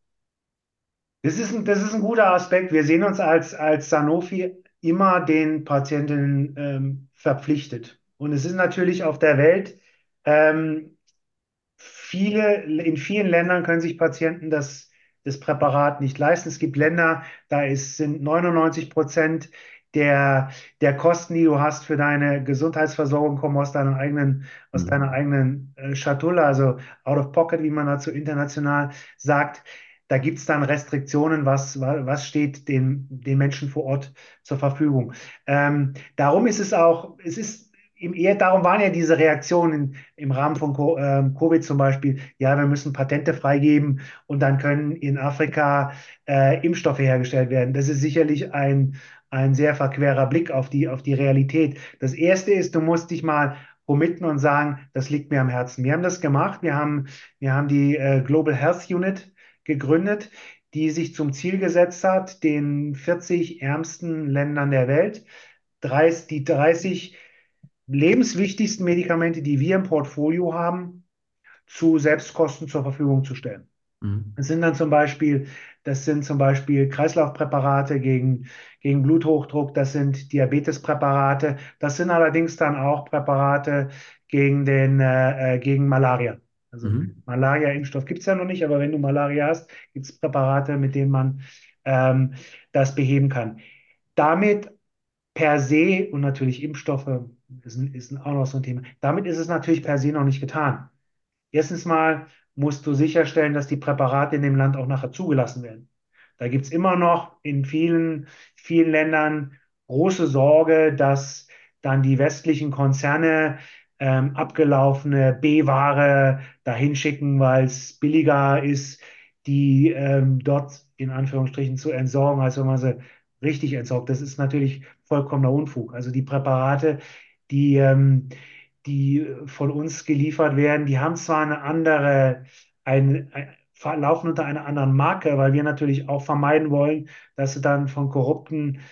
Das ist ein, das ist ein guter Aspekt. Wir sehen uns als, als Sanofi immer den Patientinnen ähm, verpflichtet. Und es ist natürlich auf der Welt, ähm, viele, in vielen Ländern können sich Patienten das, das Präparat nicht leisten. Es gibt Länder, da ist, sind neunundneunzig Prozent der, der Kosten, die du hast für deine Gesundheitsversorgung, kommen aus deiner eigenen, aus deiner Mhm. eigenen äh, Schatulle, also out of pocket, wie man dazu international sagt. Da gibt es dann Restriktionen, was, was steht den, den Menschen vor Ort zur Verfügung. Ähm, darum ist es auch, es ist im eher, darum waren ja diese Reaktionen im Rahmen von Co ähm, Covid zum Beispiel, ja, wir müssen Patente freigeben und dann können in Afrika äh, Impfstoffe hergestellt werden. Das ist sicherlich ein, ein sehr verquerer Blick auf die, auf die Realität. Das Erste ist, du musst dich mal committen und sagen, das liegt mir am Herzen. Wir haben das gemacht. Wir haben, wir haben die äh, Global Health Unit gegründet, die sich zum Ziel gesetzt hat, den vierzig ärmsten Ländern der Welt, dreißig, die dreißig lebenswichtigsten Medikamente, die wir im Portfolio haben, zu Selbstkosten zur Verfügung zu stellen. Mhm. Das sind dann zum Beispiel, das sind zum Beispiel Kreislaufpräparate gegen, gegen Bluthochdruck, das sind Diabetespräparate, das sind allerdings dann auch Präparate gegen den, äh, äh, gegen Malaria. Also Mhm. Malaria-Impfstoff gibt es ja noch nicht, aber wenn du Malaria hast, gibt es Präparate, mit denen man ähm, das beheben kann. Damit per se und natürlich Impfstoffe ist, ist auch noch so ein Thema. Damit ist es natürlich per se noch nicht getan. Erstens mal musst du sicherstellen, dass die Präparate in dem Land auch nachher zugelassen werden. Da gibt es immer noch in vielen, vielen Ländern große Sorge, dass dann die westlichen Konzerne ähm, abgelaufene B-Ware dahin schicken, weil es billiger ist, die ähm, dort in Anführungsstrichen zu entsorgen, als wenn man sie richtig entsorgt. Das ist natürlich vollkommener Unfug. Also die Präparate, die ähm, die von uns geliefert werden, die haben zwar eine andere, ein, ein, laufen unter einer anderen Marke, weil wir natürlich auch vermeiden wollen, dass sie dann von korrupten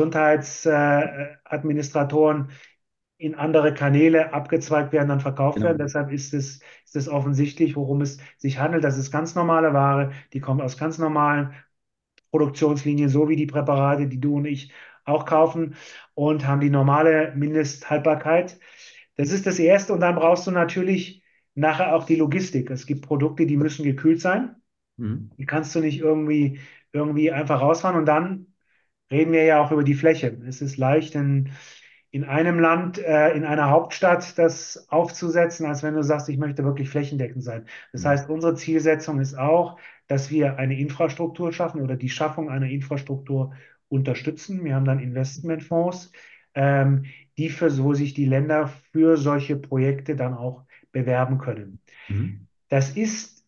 Gesundheitsadministratoren in andere Kanäle abgezweigt werden, dann verkauft werden. Genau. Deshalb ist es, ist es offensichtlich, worum es sich handelt. Das ist ganz normale Ware, die kommt aus ganz normalen Produktionslinien, so wie die Präparate, die du und ich auch kaufen und haben die normale Mindesthaltbarkeit. Das ist das Erste. Und dann brauchst du natürlich nachher auch die Logistik. Es gibt Produkte, die müssen gekühlt sein. Mhm. Die kannst du nicht irgendwie, irgendwie einfach rausfahren. Und dann reden wir ja auch über die Fläche. Es ist leicht, in, in einem Land, äh, in einer Hauptstadt das aufzusetzen, als wenn du sagst, ich möchte wirklich flächendeckend sein. Das Mhm. heißt, unsere Zielsetzung ist auch, dass wir eine Infrastruktur schaffen oder die Schaffung einer Infrastruktur unterstützen. Wir haben dann Investmentfonds, ähm, die für so sich die Länder für solche Projekte dann auch bewerben können. Mhm. Das ist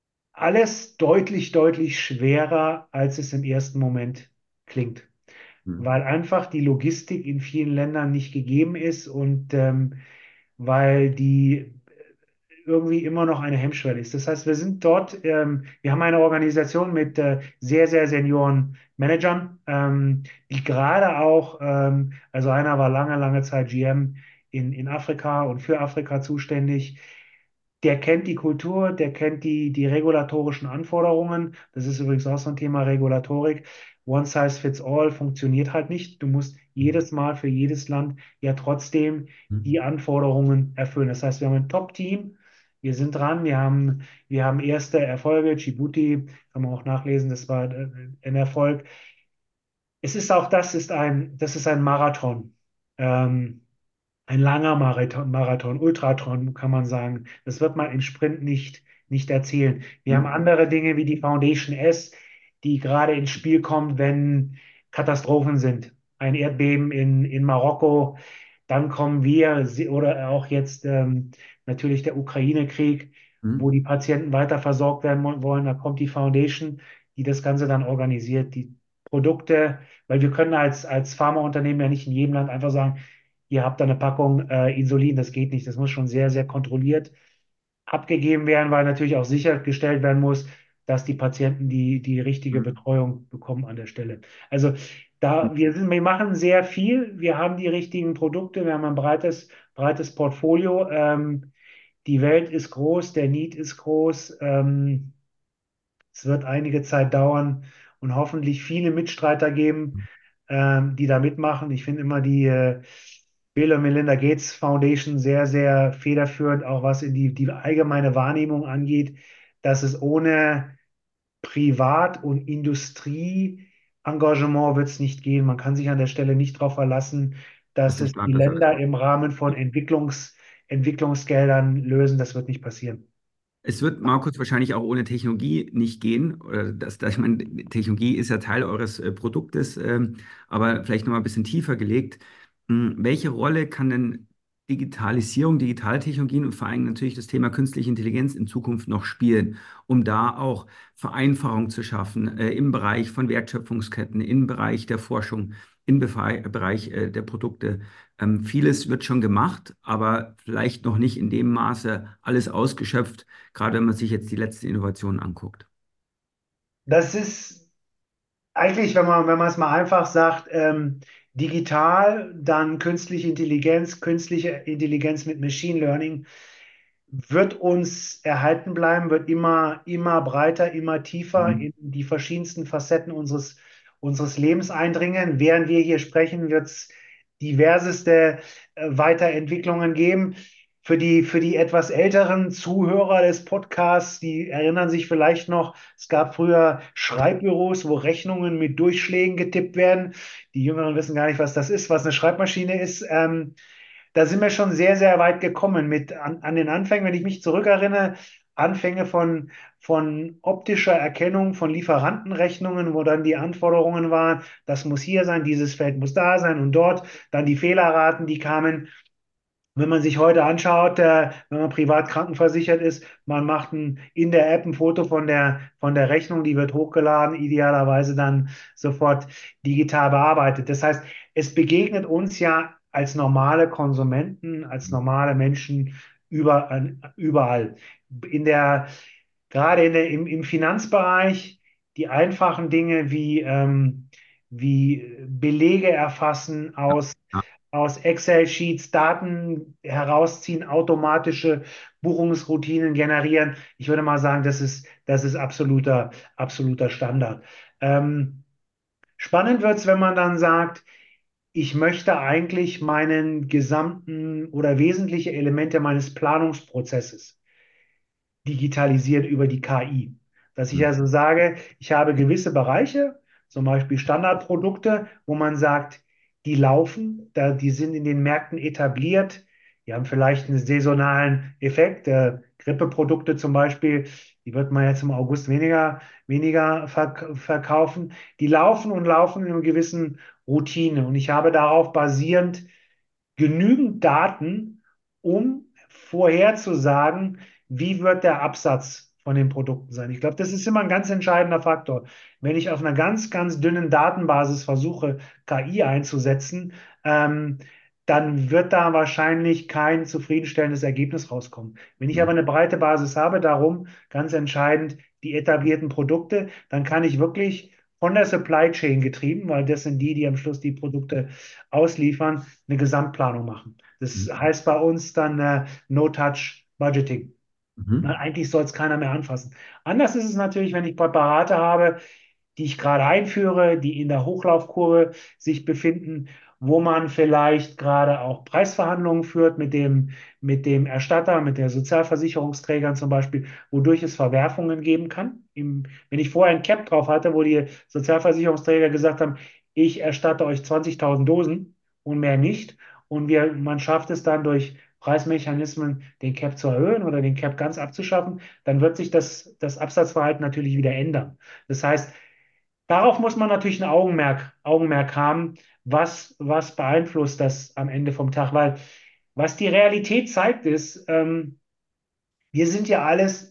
alles deutlich, deutlich schwerer, als es im ersten Moment klingt, Mhm. weil einfach die Logistik in vielen Ländern nicht gegeben ist und ähm, weil die irgendwie immer noch eine Hemmschwelle ist. Das heißt, wir sind dort, ähm, wir haben eine Organisation mit äh, sehr, sehr senioren Managern, ähm, die gerade auch, ähm, also einer war lange, lange Zeit G M in, in Afrika und für Afrika zuständig. Der kennt die Kultur, der kennt die, die regulatorischen Anforderungen. Das ist übrigens auch so ein Thema Regulatorik. One size fits all funktioniert halt nicht. Du musst jedes Mal für jedes Land ja trotzdem die Mhm. Anforderungen erfüllen. Das heißt, wir haben ein Top-Team, wir sind dran, wir haben, wir haben erste Erfolge. Djibouti, kann man auch nachlesen, das war äh, ein Erfolg. Es ist auch, das ist ein, das ist ein Marathon. Ähm, ein langer Marathon, Marathon, Ultratron, kann man sagen. Das wird man im Sprint nicht, nicht erzählen. Wir haben Mhm. andere Dinge wie die Foundation S, die gerade ins Spiel kommt, wenn Katastrophen sind. Ein Erdbeben in, in Marokko, dann kommen wir, sie- oder auch jetzt ähm, natürlich der Ukraine-Krieg, wo Mhm. die Patienten weiter versorgt werden wollen. Da kommt die Foundation. die das Ganze dann organisiert, die Produkte, weil wir können als, als Pharmaunternehmen ja nicht in jedem Land einfach sagen, ihr habt da eine Packung äh, Insulin, das geht nicht. Das muss schon sehr, sehr kontrolliert abgegeben werden, weil natürlich auch sichergestellt werden muss, dass die Patienten die, die richtige Mhm. Betreuung bekommen an der Stelle. Also da, wir sind, wir machen sehr viel, wir haben die richtigen Produkte, wir haben ein breites, breites Portfolio. Ähm, die Welt ist groß, der Need ist groß. Ähm, es wird einige Zeit dauern und hoffentlich viele Mitstreiter geben, ähm, die da mitmachen. Ich finde immer die äh, Bill und Melinda Gates Foundation sehr, sehr federführend, auch was in die, die allgemeine Wahrnehmung angeht, dass es ohne Privat- und Industrieengagement wird es nicht gehen. Man kann sich an der Stelle nicht darauf verlassen, Dass dass der es die Staat das alles Länder macht. im Rahmen von Entwicklungs, Entwicklungsgeldern lösen. Das wird nicht passieren. Es wird, Markus, wahrscheinlich auch ohne Technologie nicht gehen. Oder das, das, ich meine, Technologie ist ja Teil eures äh, Produktes, ähm, aber vielleicht noch mal ein bisschen tiefer gelegt. Hm, welche Rolle kann denn Digitalisierung, Digitaltechnologien und vor allem natürlich das Thema künstliche Intelligenz in Zukunft noch spielen, um da auch Vereinfachung zu schaffen, äh, im Bereich von Wertschöpfungsketten, im Bereich der Forschung, im Bereich, Bereich äh, der Produkte? Ähm, vieles wird schon gemacht, aber vielleicht noch nicht in dem Maße alles ausgeschöpft, gerade wenn man sich jetzt die letzten Innovationen anguckt. Das ist eigentlich, wenn man, wenn man es mal einfach sagt, ähm, digital, dann künstliche Intelligenz, künstliche Intelligenz mit Machine Learning wird uns erhalten bleiben, wird immer, immer breiter, immer tiefer Mhm. in die verschiedensten Facetten unseres, unseres Lebens eindringen. Während wir hier sprechen, wird es diverseste äh, Weiterentwicklungen geben. Für die, für die etwas älteren Zuhörer des Podcasts, die erinnern sich vielleicht noch, es gab früher Schreibbüros, wo Rechnungen mit Durchschlägen getippt werden. Die Jüngeren wissen gar nicht, was das ist, was eine Schreibmaschine ist. Ähm, da sind wir schon sehr, sehr weit gekommen mit an, an den Anfängen, wenn ich mich zurückerinnere, Anfänge von, von optischer Erkennung von Lieferantenrechnungen, wo dann die Anforderungen waren, das muss hier sein, dieses Feld muss da sein und dort, dann die Fehlerraten, die kamen. Wenn man sich heute anschaut, äh, wenn man privat krankenversichert ist, man macht ein, in der App ein Foto von der, von der Rechnung, die wird hochgeladen, idealerweise dann sofort digital bearbeitet. Das heißt, es begegnet uns ja als normale Konsumenten, als normale Menschen über, überall. In der, gerade in der, im, im Finanzbereich, die einfachen Dinge wie, ähm, wie Belege erfassen Ja, aus ja. aus Excel-Sheets Daten herausziehen, automatische Buchungsroutinen generieren. Ich würde mal sagen, das ist, das ist absoluter, absoluter Standard. Ähm, spannend wird es, wenn man dann sagt, ich möchte eigentlich meinen gesamten oder wesentliche Elemente meines Planungsprozesses digitalisiert über die K I. Dass ich Mhm. also sage, ich habe gewisse Bereiche, zum Beispiel Standardprodukte, wo man sagt, die laufen, da, die sind in den Märkten etabliert, die haben vielleicht einen saisonalen Effekt. Äh, Grippeprodukte zum Beispiel, die wird man jetzt im August weniger, weniger verk verkaufen. Die laufen und laufen in einer gewissen Routine. Und ich habe darauf basierend genügend Daten, um vorherzusagen, wie wird der Absatz von den Produkten sein. Ich glaube, das ist immer ein ganz entscheidender Faktor. Wenn ich auf einer ganz, ganz dünnen Datenbasis versuche, K I einzusetzen, ähm, dann wird da wahrscheinlich kein zufriedenstellendes Ergebnis rauskommen. Wenn ich aber Mhm. eine breite Basis habe, darum ganz entscheidend die etablierten Produkte, dann kann ich wirklich von der Supply Chain getrieben, weil das sind die, die am Schluss die Produkte ausliefern, eine Gesamtplanung machen. Das Mhm. heißt bei uns dann äh, No-Touch-Budgeting. Mhm. Eigentlich soll es keiner mehr anfassen. Anders ist es natürlich, wenn ich Präparate habe, die ich gerade einführe, die in der Hochlaufkurve sich befinden, wo man vielleicht gerade auch Preisverhandlungen führt mit dem, mit dem Erstatter, mit der Sozialversicherungsträgern zum Beispiel, wodurch es Verwerfungen geben kann. Im, wenn ich vorher ein Cap drauf hatte, wo die Sozialversicherungsträger gesagt haben, ich erstatte euch zwanzigtausend Dosen und mehr nicht, und wir, man schafft es dann durch Preismechanismen, den Cap zu erhöhen oder den Cap ganz abzuschaffen, dann wird sich das, das Absatzverhalten natürlich wieder ändern. Das heißt, darauf muss man natürlich ein Augenmerk, Augenmerk haben, was, was beeinflusst das am Ende vom Tag, weil was die Realität zeigt, ist, ähm, wir sind ja alles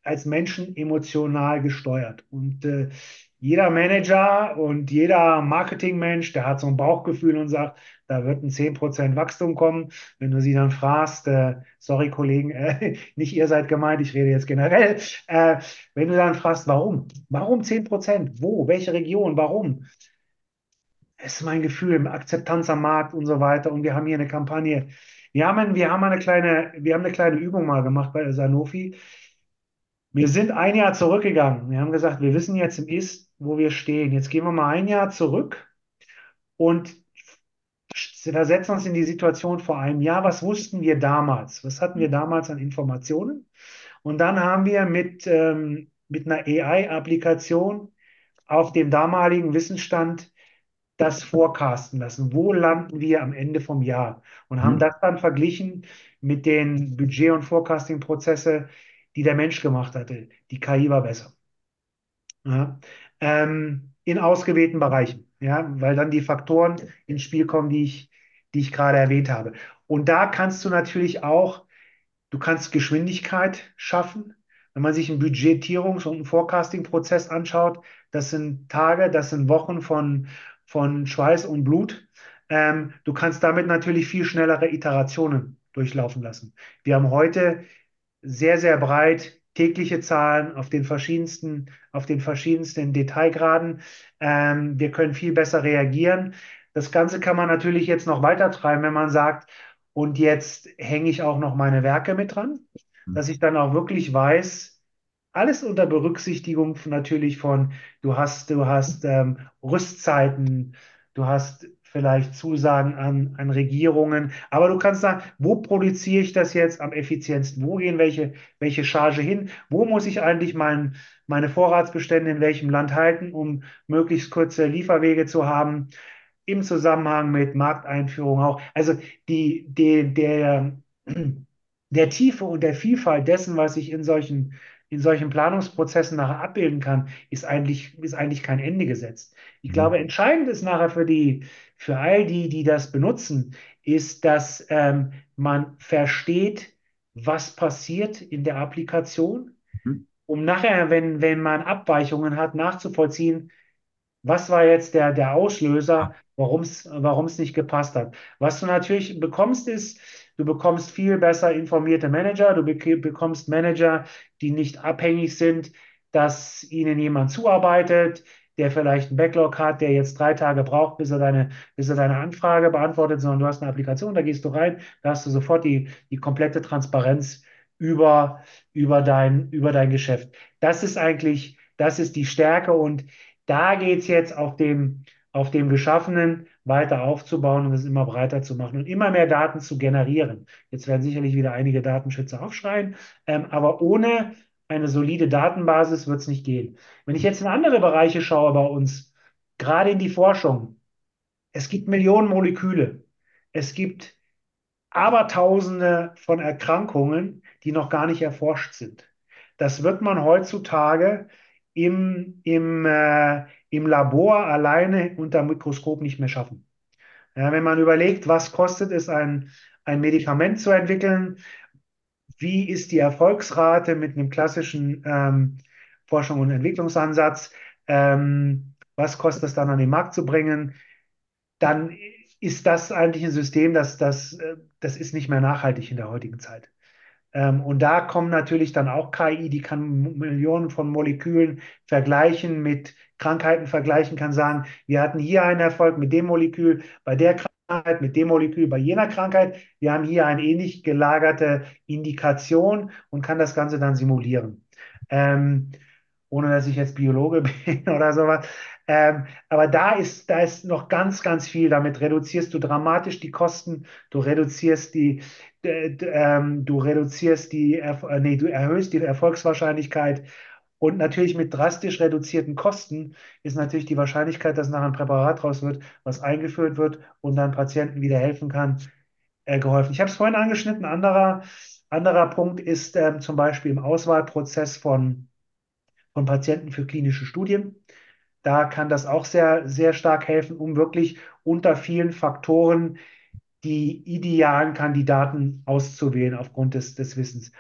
als Menschen emotional gesteuert. Und äh, jeder Manager und jeder Marketingmensch, der hat so ein Bauchgefühl und sagt, da wird ein zehn Prozent Wachstum kommen. Wenn du sie dann fragst, äh, sorry Kollegen, äh, nicht ihr seid gemeint, ich rede jetzt generell, äh, wenn du dann fragst, warum? Warum zehn Prozent? Wo? Welche Region? Warum? Es ist mein Gefühl, Akzeptanz am Markt und so weiter. Und wir haben hier eine Kampagne. Wir haben, ein, wir haben eine kleine, wir haben eine kleine Übung mal gemacht bei Sanofi. Wir sind ein Jahr zurückgegangen. Wir haben gesagt, wir wissen jetzt im Ist, wo wir stehen. Jetzt gehen wir mal ein Jahr zurück und versetzen uns in die Situation vor einem Jahr. Was wussten wir damals? Was hatten wir damals an Informationen? Und dann haben wir mit, ähm, mit einer A I-Applikation auf dem damaligen Wissensstand das forecasten lassen. Wo landen wir am Ende vom Jahr? Und haben Mhm. das dann verglichen mit den Budget- und Forecasting-Prozesse, die der Mensch gemacht hatte. Die K I war besser. Ja, ähm, in ausgewählten Bereichen, ja, weil dann die Faktoren ins Spiel kommen, die ich, die ich gerade erwähnt habe. Und da kannst du natürlich auch, du kannst Geschwindigkeit schaffen. Wenn man sich einen Budgetierungs- und einen Forecasting-Prozess anschaut, das sind Tage, das sind Wochen von, von Schweiß und Blut. Ähm, du kannst damit natürlich viel schnellere Iterationen durchlaufen lassen. Wir haben heute sehr, sehr breit tägliche Zahlen auf den verschiedensten, auf den verschiedensten Detailgraden. Ähm, wir können viel besser reagieren. Das Ganze kann man natürlich jetzt noch weiter treiben, wenn man sagt, und jetzt hänge ich auch noch meine Werke mit dran, dass ich dann auch wirklich weiß, alles unter Berücksichtigung von- natürlich von, du hast, du hast ähm, Rüstzeiten, du hast vielleicht Zusagen an, an Regierungen, aber du kannst sagen, wo produziere ich das jetzt am effizientesten? Wo gehen welche, welche Charge hin? Wo muss ich eigentlich mein, meine Vorratsbestände in welchem Land halten, um möglichst kurze Lieferwege zu haben? Im Zusammenhang mit Markteinführung auch. Also die, die, der, der Tiefe und der Vielfalt dessen, was ich in solchen, in solchen Planungsprozessen nachher abbilden kann, ist eigentlich, ist eigentlich kein Ende gesetzt. Ich glaube, Mhm. entscheidend ist nachher für die, für all die, die das benutzen, ist, dass ähm, man versteht, was passiert in der Applikation, Mhm. um nachher, wenn, wenn man Abweichungen hat, nachzuvollziehen, was war jetzt der, der Auslöser, warum es warum es nicht gepasst hat? Was du natürlich bekommst, ist, du bekommst viel besser informierte Manager, du bek- bekommst Manager, die nicht abhängig sind, dass ihnen jemand zuarbeitet, der vielleicht einen Backlog hat, der jetzt drei Tage braucht, bis er deine, bis er deine Anfrage beantwortet, sondern du hast eine Applikation, da gehst du rein, da hast du sofort die, die komplette Transparenz über, über dein, über dein Geschäft. Das ist eigentlich, das ist die Stärke und da geht es jetzt auf dem, auf dem Geschaffenen weiter aufzubauen und es immer breiter zu machen und immer mehr Daten zu generieren. Jetzt werden sicherlich wieder einige Datenschützer aufschreien, ähm, aber ohne eine solide Datenbasis wird es nicht gehen. Wenn ich jetzt in andere Bereiche schaue bei uns, gerade in die Forschung, es gibt Millionen Moleküle. Es gibt Abertausende von Erkrankungen, die noch gar nicht erforscht sind. Das wird man heutzutage im, im, äh, im Labor alleine unter Mikroskop nicht mehr schaffen. Ja, wenn man überlegt, was kostet es, ein, ein Medikament zu entwickeln, wie ist die Erfolgsrate mit einem klassischen ähm, Forschung- und Entwicklungsansatz, ähm, was kostet es dann an den Markt zu bringen, dann ist das eigentlich ein System, das, das, äh, das ist nicht mehr nachhaltig in der heutigen Zeit. Ähm, und da kommen natürlich dann auch K I, die kann Millionen von Molekülen vergleichen, mit Krankheiten vergleichen, kann sagen, wir hatten hier einen Erfolg mit dem Molekül, bei der Krankheit, mit dem Molekül, bei jener Krankheit. Wir haben hier eine ähnlich gelagerte Indikation und kann das Ganze dann simulieren. Ähm, ohne dass ich jetzt Biologe bin oder sowas. Ähm, aber da ist, da ist noch ganz, ganz viel. Damit reduzierst du dramatisch die Kosten, du reduzierst die, d- d- ähm, du reduzierst die, Erf- äh, nee, du erhöhst die Erfolgswahrscheinlichkeit. Und natürlich mit drastisch reduzierten Kosten ist natürlich die Wahrscheinlichkeit, dass nachher ein Präparat raus wird, was eingeführt wird und dann Patienten wieder helfen kann, äh, geholfen. Ich habe es vorhin angeschnitten. Anderer, anderer Punkt ist ähm, zum Beispiel im Auswahlprozess von von Patienten für klinische Studien. Da kann das auch sehr, sehr stark helfen, um wirklich unter vielen Faktoren die idealen Kandidaten auszuwählen aufgrund des, des Wissens.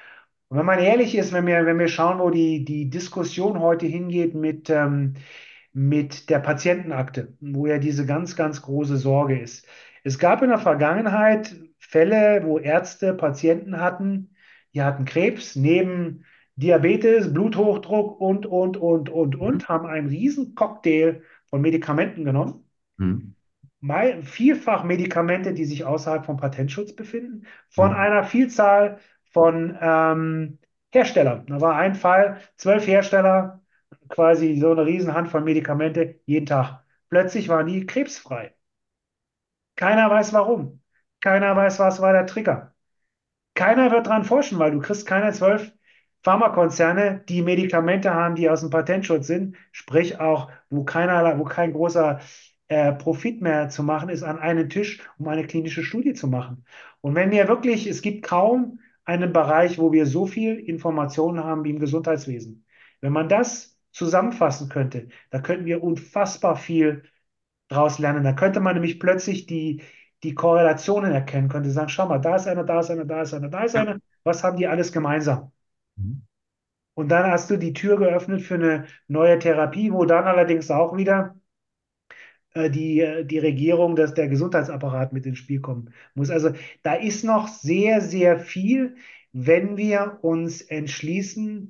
Und wenn man ehrlich ist, wenn wir, wenn wir schauen, wo die, die Diskussion heute hingeht mit, ähm, mit der Patientenakte, wo ja diese ganz, ganz große Sorge ist. Es gab in der Vergangenheit Fälle, wo Ärzte Patienten hatten, die hatten Krebs, neben Diabetes, Bluthochdruck und, und, und, und, Mhm. und, haben einen riesen Cocktail von Medikamenten genommen. Mhm. Mei- Vielfach Medikamente, die sich außerhalb vom Patentschutz befinden, von Mhm. einer Vielzahl von ähm, Herstellern. Da war ein Fall, zwölf Hersteller, quasi so eine Riesenhand von Medikamente jeden Tag. Plötzlich waren die krebsfrei. Keiner weiß warum. Keiner weiß, was war der Trigger. Keiner wird dran forschen, weil du kriegst keine zwölf Pharmakonzerne, die Medikamente haben, die aus dem Patentschutz sind, sprich auch, wo keiner, wo kein großer äh, Profit mehr zu machen ist, an einen Tisch, um eine klinische Studie zu machen. Und wenn wir wirklich, es gibt kaum einen Bereich, wo wir so viel Informationen haben wie im Gesundheitswesen. Wenn man das zusammenfassen könnte, da könnten wir unfassbar viel draus lernen. Da könnte man nämlich plötzlich die, die Korrelationen erkennen, könnte sagen, schau mal, da ist einer, da ist einer, da ist einer, da ist Ja. einer. Was haben die alles gemeinsam? Mhm. Und dann hast du die Tür geöffnet für eine neue Therapie, wo dann allerdings auch wieder äh, die, äh, die Regierung, dass der Gesundheitsapparat mit ins Spiel kommen muss. Also da ist noch sehr, sehr viel, wenn wir uns entschließen,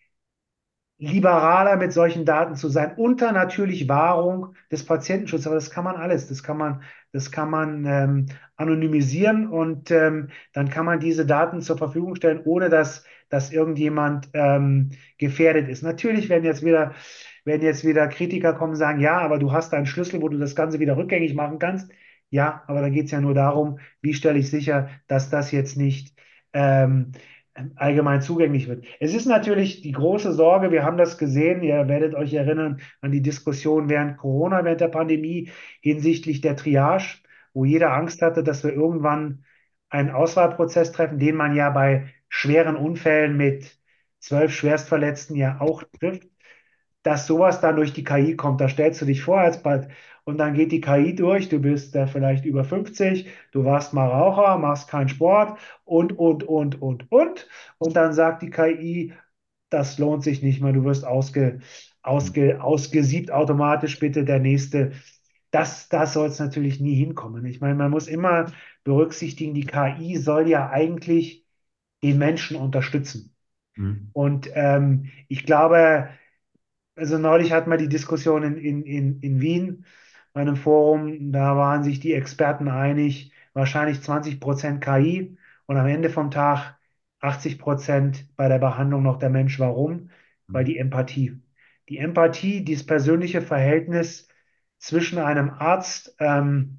liberaler mit solchen Daten zu sein, unter natürlich Wahrung des Patientenschutzes. Aber das kann man alles. Das kann man, das kann man ähm, anonymisieren und ähm, dann kann man diese Daten zur Verfügung stellen, ohne dass, dass irgendjemand ähm, gefährdet ist. Natürlich werden jetzt wieder, werden jetzt wieder Kritiker kommen und sagen, ja, aber du hast einen Schlüssel, wo du das Ganze wieder rückgängig machen kannst. Ja, aber da geht es ja nur darum, wie stelle ich sicher, dass das jetzt nicht ähm, allgemein zugänglich wird. Es ist natürlich die große Sorge, wir haben das gesehen, ihr werdet euch erinnern an die Diskussion während Corona, während der Pandemie hinsichtlich der Triage, wo jeder Angst hatte, dass wir irgendwann einen Auswahlprozess treffen, den man ja bei schweren Unfällen mit zwölf Schwerstverletzten ja auch trifft, dass sowas dann durch die K I kommt. Da stellst du dich vor als bald und dann geht die K I durch, du bist äh, vielleicht über fünfzig, du warst mal Raucher, machst keinen Sport und, und, und, und, und. Und dann sagt die K I, das lohnt sich nicht mehr, du wirst ausge, ausge, ausgesiebt automatisch, bitte der nächste. Das, das soll es natürlich nie hinkommen. Ich meine, man muss immer berücksichtigen, die K I soll ja eigentlich den Menschen unterstützen. Mhm. Und ähm, ich glaube, also neulich hatten wir die Diskussion in, in, in, in Wien bei einem Forum, da waren sich die Experten einig, wahrscheinlich zwanzig Prozent K I und am Ende vom Tag achtzig Prozent bei der Behandlung noch der Mensch. Warum? Weil die Empathie. Die Empathie, dieses persönliche Verhältnis zwischen einem Arzt ähm,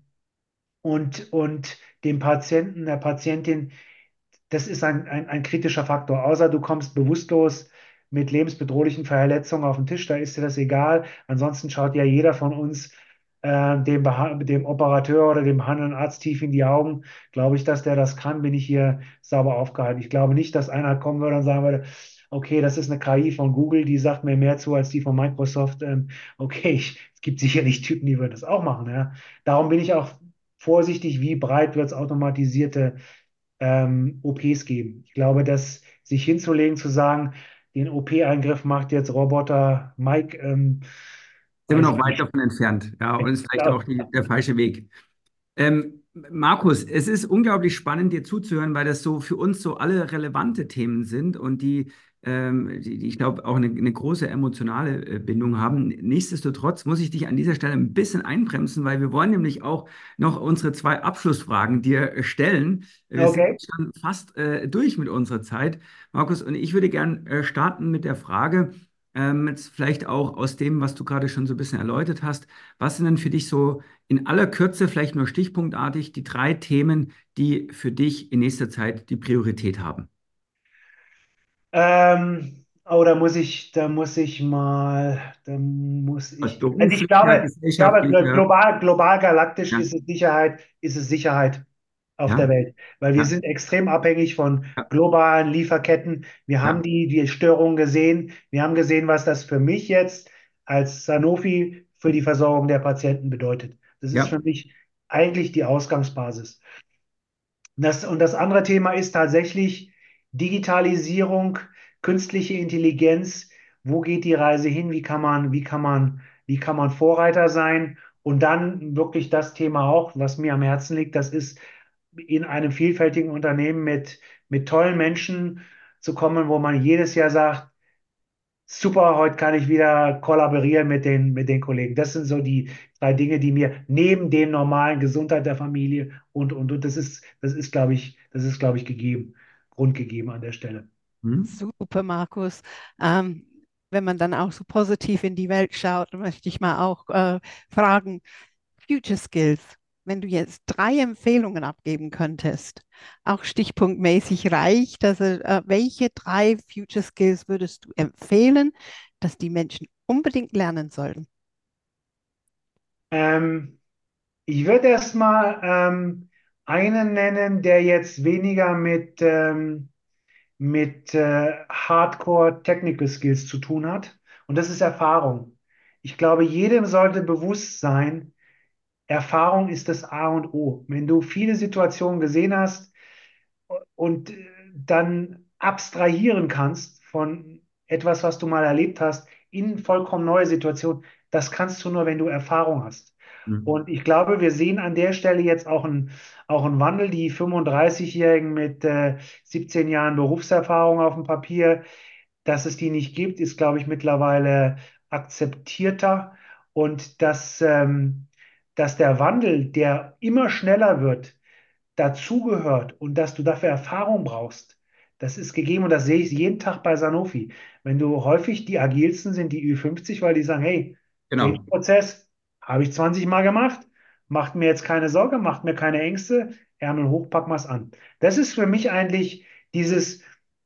und, und dem Patienten, der Patientin, das ist ein, ein, ein kritischer Faktor. Außer du kommst bewusstlos mit lebensbedrohlichen Verletzungen auf den Tisch, da ist dir das egal. Ansonsten schaut ja jeder von uns äh, dem, Beha- dem Operateur oder dem behandelnden Arzt tief in die Augen. Glaube ich, dass der das kann, bin ich hier sauber aufgehalten. Ich glaube nicht, dass einer kommen würde und sagen würde, okay, das ist eine K I von Google, die sagt mir mehr zu als die von Microsoft. Ähm, okay, ich, es gibt sicherlich Typen, die würden das auch machen. Ja. Darum bin ich auch vorsichtig, wie breit wird es automatisierte ähm, O Ps geben. Ich glaube, dass sich hinzulegen, zu sagen, den O P-Eingriff macht jetzt Roboter Mike, ähm, Sind wir weiß noch ich weit nicht. davon entfernt. Ja, und Ich ist vielleicht auch glaube, die, der falsche Weg. Ähm, Markus, es ist unglaublich spannend, dir zuzuhören, weil das so für uns so alle relevante Themen sind und die, ähm, die, die ich glaube, auch eine, eine große emotionale äh, Bindung haben. Nichtsdestotrotz muss ich dich an dieser Stelle ein bisschen einbremsen, weil wir wollen nämlich auch noch unsere zwei Abschlussfragen dir äh, stellen. Wir sind okay. jetzt schon fast äh, durch mit unserer Zeit, Markus, und ich würde gern äh, starten mit der Frage, ähm, jetzt vielleicht auch aus dem, was du gerade schon so ein bisschen erläutert hast. Was sind denn für dich so in aller Kürze, vielleicht nur stichpunktartig, die drei Themen, die für dich in nächster Zeit die Priorität haben? Ähm, oh, da muss ich, da muss ich mal, da muss Was ich. Also ich beruflicher, glaube, ich glaube, glo- gesellschaftlicher? global, global galaktisch Ja, ist es Sicherheit, ist es Sicherheit auf der ja, Welt, weil wir ja, sind extrem abhängig von ja, globalen Lieferketten. Wir haben ja, die, die Störungen gesehen. Wir haben gesehen, was das für mich jetzt als Sanofi für die Versorgung der Patienten bedeutet. Das ist ja. für mich eigentlich die Ausgangsbasis. Das, und das andere Thema ist tatsächlich Digitalisierung, künstliche Intelligenz, wo geht die Reise hin? Wie kann man, wie kann man, wie kann man Vorreiter sein? Und dann wirklich das Thema auch, was mir am Herzen liegt, das ist in einem vielfältigen Unternehmen mit, mit tollen Menschen zu kommen, wo man jedes Jahr sagt, super, heute kann ich wieder kollaborieren mit den, mit den Kollegen. Das sind so die drei Dinge, die mir neben dem normalen Gesundheit der Familie und, und, und das ist, das ist, glaube ich, das ist, glaube ich, gegeben, grundgegeben an der Stelle. Hm? Super, Markus. Ähm, wenn man dann auch so positiv in die Welt schaut, möchte ich mal auch äh, fragen, Future Skills, wenn du jetzt drei Empfehlungen abgeben könntest, auch stichpunktmäßig reicht, also äh, welche drei Future Skills würdest du empfehlen, dass die Menschen unbedingt lernen sollten? Ähm, Ich würde erst mal ähm, einen nennen, der jetzt weniger mit, ähm, mit äh, Hardcore Technical Skills zu tun hat. Und das ist Erfahrung. Ich glaube, jedem sollte bewusst sein, Erfahrung ist das A und O. Wenn du viele Situationen gesehen hast und äh, dann abstrahieren kannst von etwas, was du mal erlebt hast, in vollkommen neue Situationen, das kannst du nur, wenn du Erfahrung hast. Hm. Und ich glaube, wir sehen an der Stelle jetzt auch einen, auch einen Wandel. Die fünfunddreißig-Jährigen mit äh, siebzehn Jahren Berufserfahrung auf dem Papier, dass es die nicht gibt, ist, glaube ich, mittlerweile akzeptierter. Und dass, ähm, dass der Wandel, der immer schneller wird, dazugehört und dass du dafür Erfahrung brauchst, das ist gegeben und das sehe ich jeden Tag bei Sanofi. Wenn du häufig die agilsten sind, die Ü fünfzig, weil die sagen, hey, Genau. Change-Prozess habe ich zwanzig Mal gemacht, macht mir jetzt keine Sorge, macht mir keine Ängste, Ärmel hoch, pack mal's an. Das ist für mich eigentlich dieses,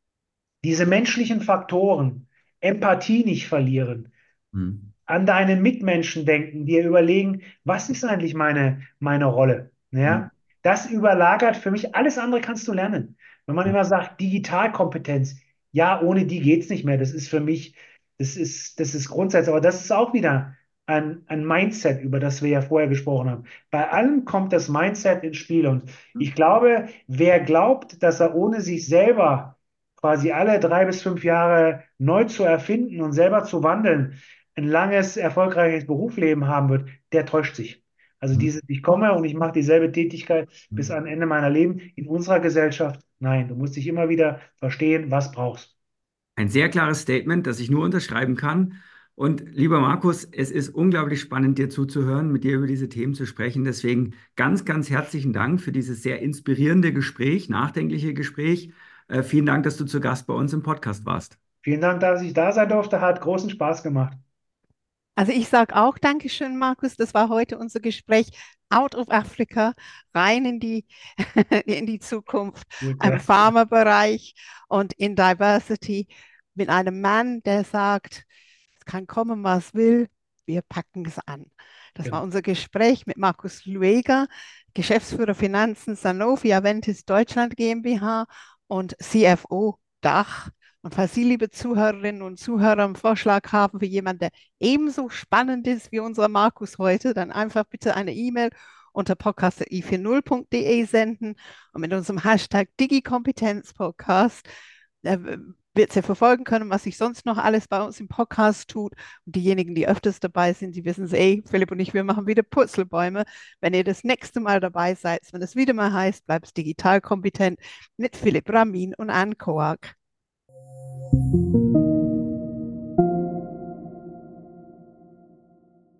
diese menschlichen Faktoren, Empathie nicht verlieren, Hm. an deinen Mitmenschen denken, dir überlegen, was ist eigentlich meine, meine Rolle? Hm. Ja? Das überlagert für mich, alles andere kannst du lernen. Wenn man immer sagt, Digitalkompetenz, ja, ohne die geht's nicht mehr. Das ist für mich, das ist, das ist Grundsatz, aber das ist auch wieder ein, ein Mindset, über das wir ja vorher gesprochen haben. Bei allem kommt das Mindset ins Spiel und ich glaube, wer glaubt, dass er ohne sich selber quasi alle drei bis fünf Jahre neu zu erfinden und selber zu wandeln, ein langes, erfolgreiches Berufsleben haben wird, der täuscht sich. Also Hm. dieses, ich komme und ich mache dieselbe Tätigkeit bis Hm. an Ende meiner Leben in unserer Gesellschaft. Nein, du musst dich immer wieder verstehen, was brauchst. Ein sehr klares Statement, das ich nur unterschreiben kann. Und lieber Markus, es ist unglaublich spannend, dir zuzuhören, mit dir über diese Themen zu sprechen. Deswegen ganz, ganz herzlichen Dank für dieses sehr inspirierende Gespräch, nachdenkliche Gespräch. Äh, vielen Dank, dass du zu Gast bei uns im Podcast warst. Vielen Dank, dass ich da sein durfte. Hat großen Spaß gemacht. Also ich sage auch Dankeschön, Markus. Das war heute unser Gespräch out of Africa, rein in die, in die Zukunft, Gut, im ja. Pharmabereich und in Diversity mit einem Mann, der sagt, es kann kommen, was will, wir packen es an. Das war Genau. unser Gespräch mit Markus Lueger, Geschäftsführer Finanzen Sanofi Aventis Deutschland GmbH und C F O Dach. Und falls Sie, liebe Zuhörerinnen und Zuhörer, einen Vorschlag haben für jemanden, der ebenso spannend ist wie unser Markus heute, dann einfach bitte eine E-Mail unter podcast punkt i vierzig punkt de senden und mit unserem Hashtag DigiKompetenzPodcast äh, wird Sie verfolgen können, was sich sonst noch alles bei uns im Podcast tut. Und diejenigen, die öfters dabei sind, die wissen es eh, Philipp und ich, wir machen wieder Purzelbäume. Wenn ihr das nächste Mal dabei seid, wenn es wieder mal heißt, bleibst digital kompetent mit Philipp Ramin und Anne Koak.